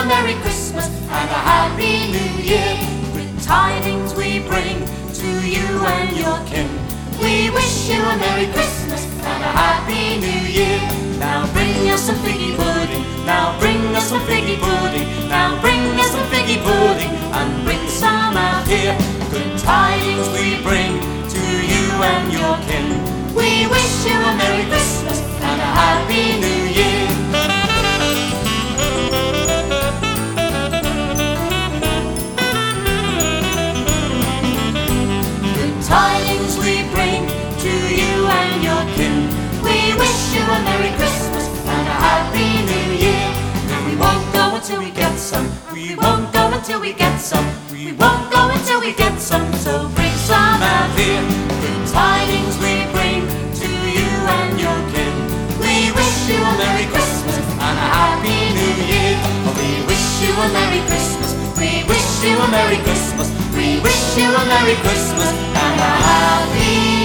a Merry Christmas and a Happy New Year. Good tidings we bring to you and your kin. We wish you a Merry Christmas and a Happy New Year. Now bring us some figgy pudding, now bring us some figgy pudding, now bring us some figgy pudding, and bring some out here. Good tidings we bring to you and your kin. We wish you a Merry Christmas and a Happy New Year. Good tidings we bring to you and your kin. We wish you a Merry Christmas and a Happy New Year. And we won't go until we get some. We won't go until we get some. We won't go until we get some. So bring some out here. Good tidings we bring to you and your kin. We wish you a Merry Christmas and a Happy New Year. We wish you a Merry Christmas. We wish you a Merry Christmas. We wish you a Merry Christmas and a Happy